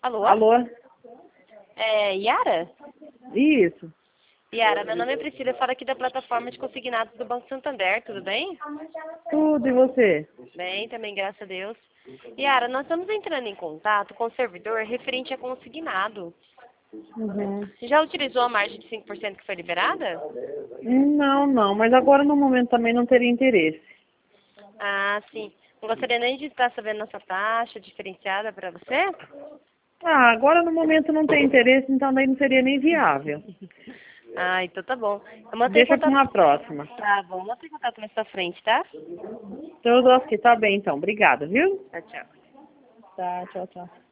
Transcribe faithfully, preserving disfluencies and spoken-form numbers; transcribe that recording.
Alô? Alô? É Yara? Isso. Yara, meu nome é Priscila, eu falo aqui da plataforma de consignados do Banco Santander, tudo bem? Tudo, e você? Bem, também, graças a Deus. Yara, nós estamos entrando em contato com o servidor referente a consignado. Uhum. Você já utilizou a margem de cinco por cento que foi liberada? Não, não, mas agora no momento também não teria interesse. Ah, sim. Não gostaria nem de estar sabendo nossa taxa diferenciada para você? Ah, agora no momento não tem interesse, então daí não seria nem viável. Ah, então tá bom. Eu mantenho Deixa para contato. uma próxima. Tá bom, mantenho contato mais pra frente, tá? Tudo ok, tá bem então. Obrigada, viu? Tchau, tchau. Tá, tchau, tchau.